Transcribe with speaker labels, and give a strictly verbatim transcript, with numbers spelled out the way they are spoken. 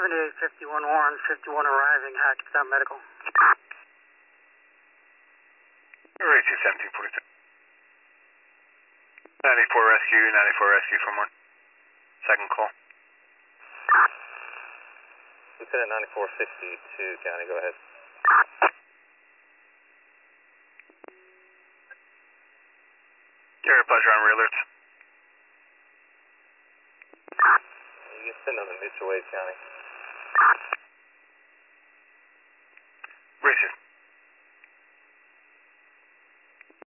Speaker 1: seventy-eight fifty-one Warren, fifty-one arriving, Hackensack Medical.
Speaker 2: Racing seventeen forty-two. ninety-four rescue, ninety-four rescue from one. Second call.
Speaker 3: Lieutenant ninety-four sixty-two, County, go ahead.
Speaker 2: Your pleasure on rear alerts.
Speaker 3: You can send on the mutual aid, County.
Speaker 2: Racist.